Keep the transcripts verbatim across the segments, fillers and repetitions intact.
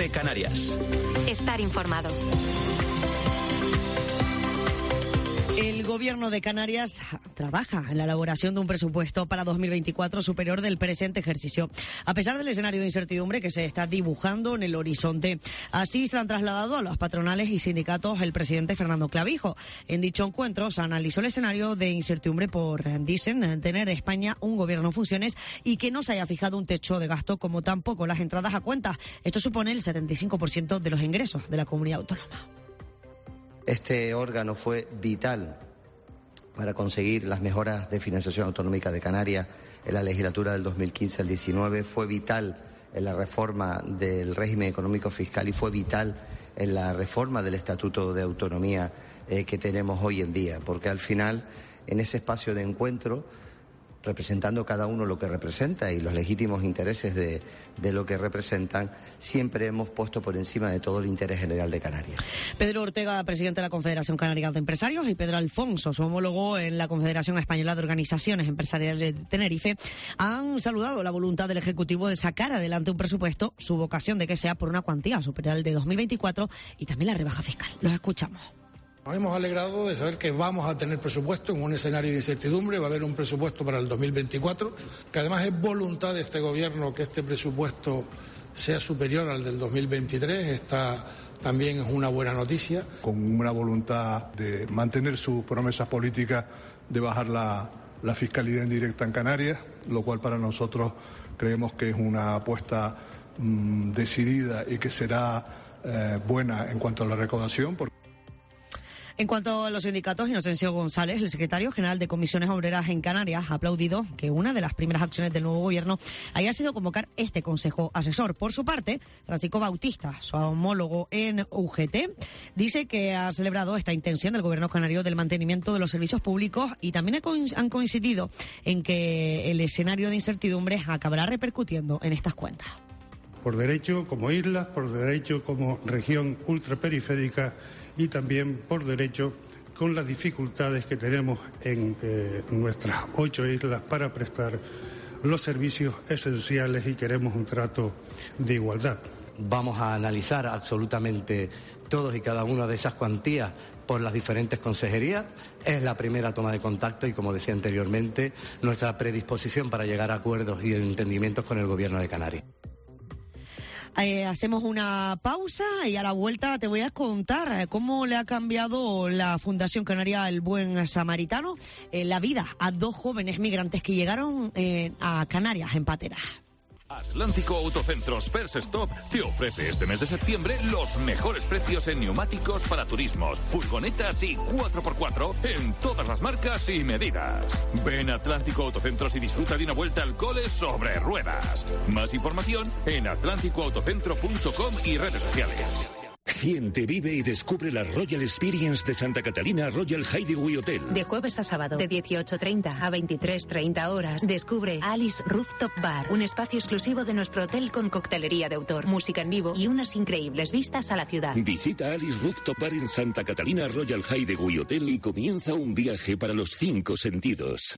Cope Canarias. Estar informado. El Gobierno de Canarias trabaja en la elaboración de un presupuesto para dos mil veinticuatro superior del presente ejercicio, a pesar del escenario de incertidumbre que se está dibujando en el horizonte. Así se han trasladado a los patronales y sindicatos el presidente Fernando Clavijo. En dicho encuentro se analizó el escenario de incertidumbre por, dicen, tener España un gobierno en funciones y que no se haya fijado un techo de gasto, como tampoco las entradas a cuentas. Esto supone el setenta y cinco por ciento de los ingresos de la comunidad autónoma. Este órgano fue vital para conseguir las mejoras de financiación autonómica de Canarias en la legislatura del dos mil quince al diecinueve, fue vital en la reforma del régimen económico fiscal y fue vital en la reforma del Estatuto de Autonomía eh, que tenemos hoy en día, porque al final, en ese espacio de encuentro, representando cada uno lo que representa y los legítimos intereses de, de lo que representan, siempre hemos puesto por encima de todo el interés general de Canarias. Pedro Ortega, presidente de la Confederación Canaria de Empresarios, y Pedro Alfonso, su homólogo en la Confederación Española de Organizaciones Empresariales de Tenerife, han saludado la voluntad del Ejecutivo de sacar adelante un presupuesto, su vocación de que sea por una cuantía superior al de dos mil veinticuatro y también la rebaja fiscal. Los escuchamos. Nos hemos alegrado de saber que vamos a tener presupuesto en un escenario de incertidumbre, va a haber un presupuesto para el dos mil veinticuatro, que además es voluntad de este Gobierno que este presupuesto sea superior al del dos mil veintitrés, esta también es una buena noticia. Con una voluntad de mantener sus promesas políticas de bajar la, la fiscalidad indirecta en Canarias, lo cual para nosotros creemos que es una apuesta mmm, decidida y que será eh, buena en cuanto a la recaudación. Porque En cuanto a los sindicatos, Inocencio González, el secretario general de Comisiones Obreras en Canarias, ha aplaudido que una de las primeras acciones del nuevo gobierno haya sido convocar este consejo asesor. Por su parte, Francisco Bautista, su homólogo en U G T, dice que ha celebrado esta intención del gobierno canario del mantenimiento de los servicios públicos y también han coincidido en que el escenario de incertidumbre acabará repercutiendo en estas cuentas. Por derecho como islas, por derecho como región ultraperiférica y también por derecho con las dificultades que tenemos en eh, nuestras ocho islas para prestar los servicios esenciales y queremos un trato de igualdad. Vamos a analizar absolutamente todos y cada una de esas cuantías por las diferentes consejerías. Es la primera toma de contacto y, como decía anteriormente, nuestra predisposición para llegar a acuerdos y entendimientos con el Gobierno de Canarias. Eh, hacemos una pausa y a la vuelta te voy a contar cómo le ha cambiado la Fundación Canaria El Buen Samaritano eh, la vida a dos jóvenes migrantes que llegaron eh, a Canarias en patera. Atlántico Autocentros First Stop te ofrece este mes de septiembre los mejores precios en neumáticos para turismos, furgonetas y cuatro por cuatro en todas las marcas y medidas. Ven a Atlántico Autocentros y disfruta de una vuelta al cole sobre ruedas. Más información en atlántico autocentro punto com y redes sociales. Siente, vive y descubre la Royal Experience de Santa Catalina Royal Hideaway Hotel. De jueves a sábado, de dieciocho treinta a veintitrés treinta horas, descubre Alice Rooftop Bar, un espacio exclusivo de nuestro hotel con coctelería de autor, música en vivo y unas increíbles vistas a la ciudad. Visita Alice Rooftop Bar en Santa Catalina Royal Hideaway Hotel y comienza un viaje para los cinco sentidos.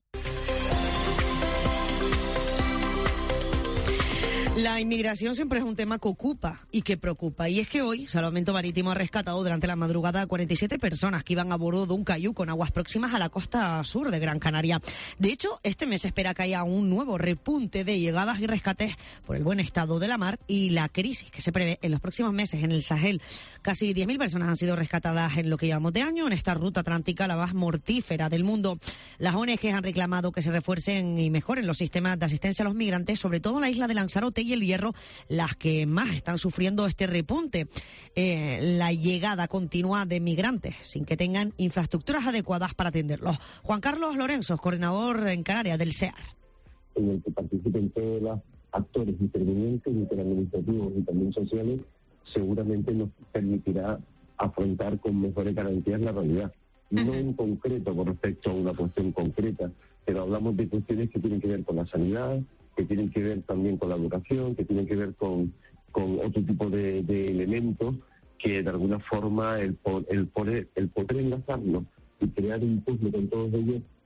La inmigración siempre es un tema que ocupa y que preocupa. Y es que hoy Salvamento Marítimo ha rescatado durante la madrugada a cuarenta y siete personas que iban a bordo de un cayuco en aguas próximas a la costa sur de Gran Canaria. De hecho, este mes se espera que haya un nuevo repunte de llegadas y rescates por el buen estado de la mar y la crisis que se prevé en los próximos meses en el Sahel. Casi diez mil personas han sido rescatadas en lo que llevamos de año en esta ruta atlántica, la más mortífera del mundo. Las O N G han reclamado que se refuercen y mejoren los sistemas de asistencia a los migrantes, sobre todo en la isla de Lanzarote y el Hierro, las que más están sufriendo este repunte. Eh, la llegada continua de migrantes sin que tengan infraestructuras adecuadas para atenderlos. Juan Carlos Lorenzo, coordinador en Canarias del C E A R. En el que participen todos los actores intervinientes, interadministrativos y también sociales, seguramente nos permitirá afrontar con mejores garantías la realidad. Uh-huh. No en concreto con respecto a una cuestión concreta, pero hablamos de cuestiones que tienen que ver con la sanidad, que tienen que ver también con la educación, que tienen que ver con, con otro tipo de, de elementos que de alguna forma el, el, poder, el poder enlazarlos y crear un puzzle con todos ellos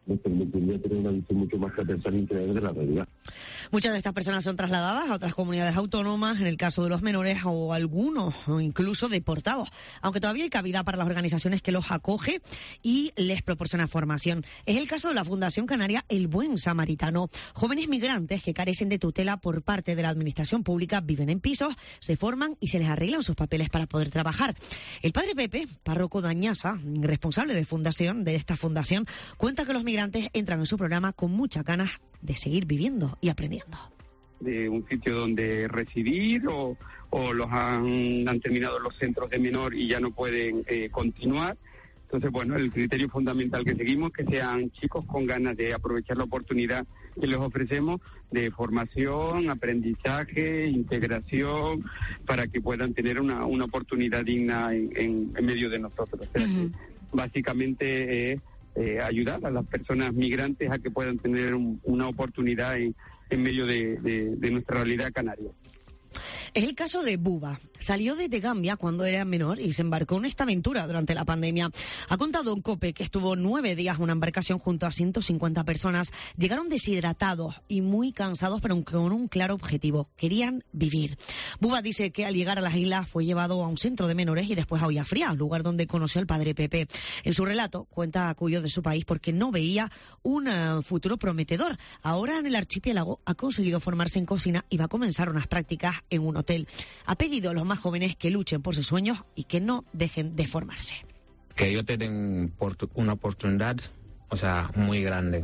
nos permitiría tener una visión mucho más transversal e integral de la realidad. Muchas de estas personas son trasladadas a otras comunidades autónomas, en el caso de los menores, o algunos, o incluso deportados, aunque todavía hay cabida para las organizaciones que los acoge y les proporciona formación. Es el caso de la Fundación Canaria El Buen Samaritano. Jóvenes migrantes que carecen de tutela por parte de la administración pública viven en pisos, se forman y se les arreglan sus papeles para poder trabajar. El padre Pepe, párroco de Añasa, responsable de fundación de esta fundación, cuenta que los migrantes entran en su programa con muchas ganas de seguir viviendo y aprendiendo. De un sitio donde residir o, o los han, han terminado los centros de menor y ya no pueden eh, continuar. Entonces, bueno, el criterio fundamental que seguimos es que sean chicos con ganas de aprovechar la oportunidad que les ofrecemos de formación, aprendizaje, integración, para que puedan tener una, una oportunidad digna en, en, en medio de nosotros. O sea, uh-huh. que básicamente es eh, ayudar a las personas migrantes a que puedan tener un, una oportunidad en, en medio de, de, de nuestra realidad canaria. Es el caso de Buba. Salió desde Gambia cuando era menor y se embarcó en esta aventura durante la pandemia. Ha contado en COPE que estuvo nueve días en una embarcación junto a ciento cincuenta personas. Llegaron deshidratados y muy cansados, pero con un claro objetivo. Querían vivir. Buba dice que al llegar a las islas fue llevado a un centro de menores y después a Olla Fría, lugar donde conoció al padre Pepe. En su relato cuenta a Cuyo de su país porque no veía un uh, futuro prometedor. Ahora en el archipiélago ha conseguido formarse en cocina y va a comenzar unas prácticas en un hotel. Ha pedido a los más jóvenes que luchen por sus sueños y que no dejen de formarse. Que ellos tengan una oportunidad, o sea, muy grande.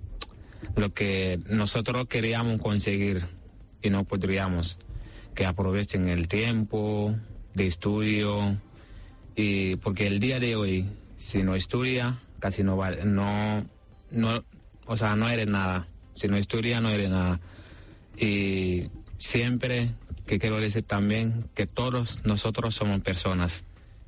Lo que nosotros queríamos conseguir y no podríamos, que aprovechen el tiempo de estudio, y porque el día de hoy, si no estudia, casi no vale, no, no, o sea, no eres nada. Si no estudia, no eres nada. Y siempre que quiero decir también que todos nosotros somos personas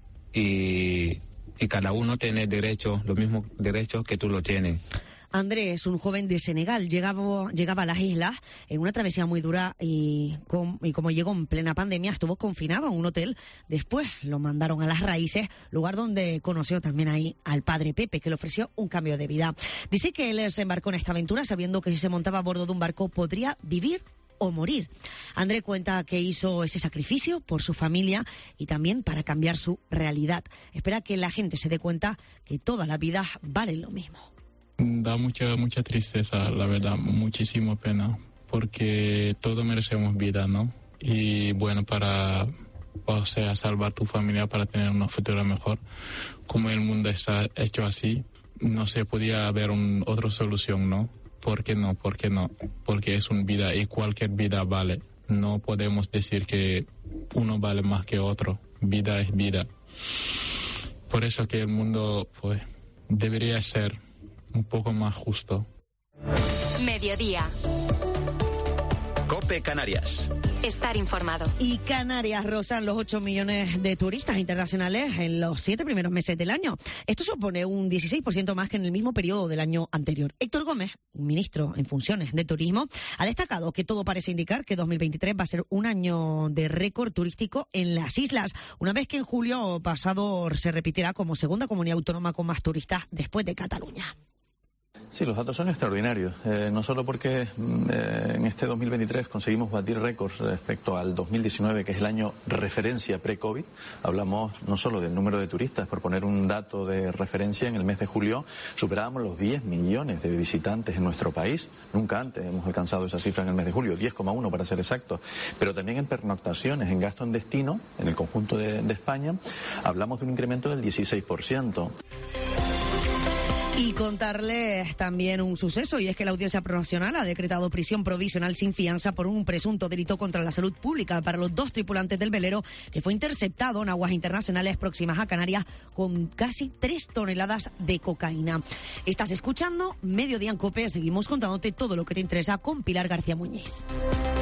y, y cada uno tiene derecho, los mismos derechos que tú lo tienes. Andrés, un joven de Senegal, llegaba, llegaba a las islas en una travesía muy dura y, con, y como llegó en plena pandemia, estuvo confinado en un hotel. Después lo mandaron a Las Raíces, lugar donde conoció también ahí al padre Pepe, que le ofreció un cambio de vida. Dice que él se embarcó en esta aventura sabiendo que si se montaba a bordo de un barco podría vivir o morir. André cuenta que hizo ese sacrificio por su familia y también para cambiar su realidad. Espera que la gente se dé cuenta que toda la vida vale lo mismo. Da mucha mucha tristeza, la verdad, muchísima pena, porque todos merecemos vida, ¿no? Y bueno, para, o sea, salvar tu familia, para tener una futura mejor, como el mundo está hecho así, no se podía haber un, otra solución, ¿no? ¿Por qué no? ¿Por qué no? Porque es una vida y cualquier vida vale. No podemos decir que uno vale más que otro. Vida es vida. Por eso que el mundo, pues, debería ser un poco más justo. Mediodía. COPE Canarias. Estar informado. Y Canarias rozan los ocho millones de turistas internacionales en los siete primeros meses del año. Esto supone un dieciséis por ciento más que en el mismo periodo del año anterior. Héctor Gómez, ministro en funciones de turismo, ha destacado que todo parece indicar que dos mil veintitrés va a ser un año de récord turístico en las islas, una vez que en julio pasado se repetirá como segunda comunidad autónoma con más turistas después de Cataluña. Sí, los datos son extraordinarios, eh, no solo porque eh, en este dos mil veintitrés conseguimos batir récords respecto al dos mil diecinueve, que es el año referencia pre-COVID. Hablamos no solo del número de turistas, por poner un dato de referencia, en el mes de julio superábamos los diez millones de visitantes en nuestro país. Nunca antes hemos alcanzado esa cifra en el mes de julio, diez coma uno para ser exactos. Pero también en pernoctaciones, en gasto en destino, en el conjunto de, de España, hablamos de un incremento del dieciséis por ciento. Y contarles también un suceso, y es que la Audiencia Provisional ha decretado prisión provisional sin fianza por un presunto delito contra la salud pública para los dos tripulantes del velero que fue interceptado en aguas internacionales próximas a Canarias con casi tres toneladas de cocaína. Estás escuchando Mediodía en COPE, seguimos contándote todo lo que te interesa con Pilar García Muñiz.